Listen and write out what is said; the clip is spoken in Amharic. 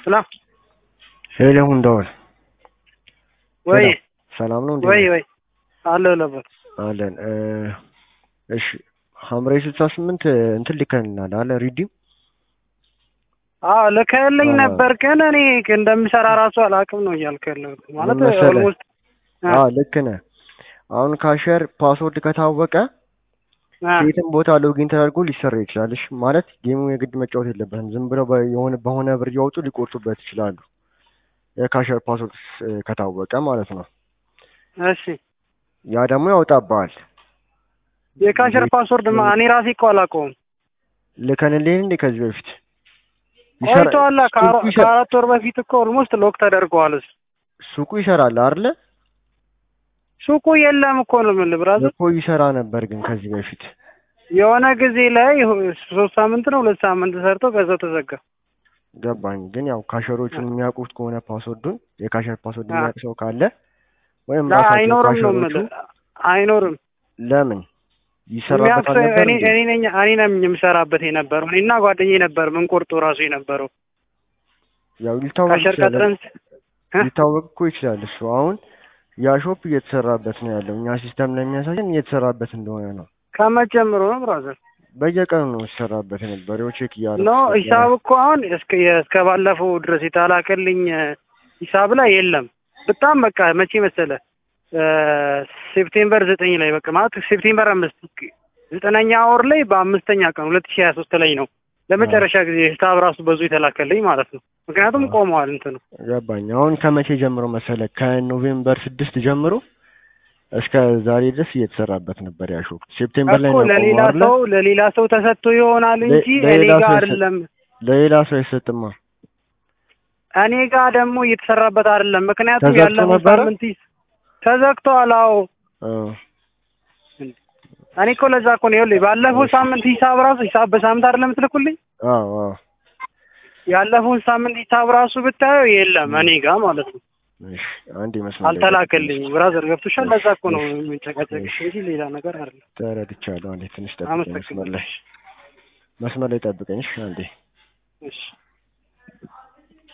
لا ሄሎ እንደዋል ወይ ሰላም ነው እንዴ? ወይ አለው ነበር አለን። እሺ ሐምሬ 68 እንትን ልከንናል አለ ሪዲም። ልከልኝ ነበር ግን እኔ እንደምሰራ ራሱ አላውቅም ነው እያልከለው ማለት ኦልሞስት ልክ ነህ። አሁን ካሸር ፓስወርድ ከታወቀ የትም ቦታ ሎጊን ተደርጎ ሊሰራ ይችላል። እሺ ማለት ጌሙ የግድ መጫወት የለበትም። ዝም ብለው በሆነ ብር እያወጡ ሊቆርጡበት ይችላሉ። የካሸር ፓስወርድ ከታወቀ ማለት ነው። እሺ ያ ደግሞ ያወጣብሃል። የካሸር ፓስወርድ እኔ ራሴ እኮ አላውቀውም። ልከንልኝ እንዴ ከዚህ በፊት ቆይቷል። ከአራት ወር በፊት እኮ ኦልሞስት ሎክ ተደርጓል። ሱቁ ይሰራል አይደለ? ሱቁ የለም እኮ ነው የምልህ ብራዘር። እኮ ይሰራ ነበር ግን ከዚህ በፊት የሆነ ጊዜ ላይ 3 ሳምንት ነው 2 ሳምንት ሰርቶ ከዛ ተዘጋ። ገባኝ። ግን ያው ካሸሮቹን የሚያውቁት ከሆነ ፓስወርዱን የካሸር ፓስወርድ የሚያውቅ ሰው ካለ ወይም አይኖርም ነው የምልህ። አይኖርም። ለምን ይሰራበታል ነበር? እኔ ነኝ የምሰራበት የነበረው እኔና ጓደኛዬ ነበር ምን ቆርጦ ራሱ የነበረው። ያው ሊታወቅ እኮ ይችላል እሱ። አሁን ያ ሾፕ እየተሰራበት ነው ያለው። እኛ ሲስተም ላይ የሚያሳየን እየተሰራበት እንደሆነ ነው። ከመጀመሩ ነው ብራዘር። በየቀኑ ነው ሲሰራበት የነበረው። ቼክ እያደረኩ ነው ሂሳብ እኮ አሁን እስከ ባለፈው ድረስ የተላከልኝ ሂሳብ ላይ የለም። በጣም በቃ መቼ መሰለ ሴፕቴምበር 9 ላይ በቃ ማለት ሴፕቴምበር 5 9ኛ ወር ላይ በ5ኛ ቀን 2023 ላይ ነው ለመጨረሻ ጊዜ ሂሳብ ራሱ በዙ የተላከልኝ ማለት ነው። ምክንያቱም ቆመዋል እንትኑ። ገባኝ። አሁን ከመቼ ጀምሮ መሰለ ከኖቬምበር 6 ጀምሮ እስከ ዛሬ ድረስ እየተሰራበት ነበር ያ ሾፕ። ሴፕቴምበር ላይ ነው ለሌላ ሰው ተሰጥቶ ይሆናል እንጂ እኔ ጋር አይደለም። ለሌላ ሰው አይሰጥማ። እኔ ጋር ደግሞ እየተሰራበት አይደለም። ምክንያቱም ያለፈው ሳምንት ተዘግቷል። አዎ እኔ እኮ ለዛ እኮ ነው ይኸውልህ፣ ባለፈው ሳምንት ሂሳብ በሳምንት አይደለም የምትልኩልኝ? አዎ ያለፈውን ሳምንት ሂሳብ ራሱ ብታየው የለም እኔ ጋር ማለት ነው። እሺ አንዴ መስመር አልተላከልኝም ብራዘር፣ ገብቶሻል? ለዛ እኮ ነው የምንጨቃጨቅሽ እንጂ ሌላ ነገር አይደለም። ተረድቻለሁ። አንዴ ትንሽ ጠብቀኝ መስመር ላይ ጠብቀኝ። እሺ አንዴ። እሺ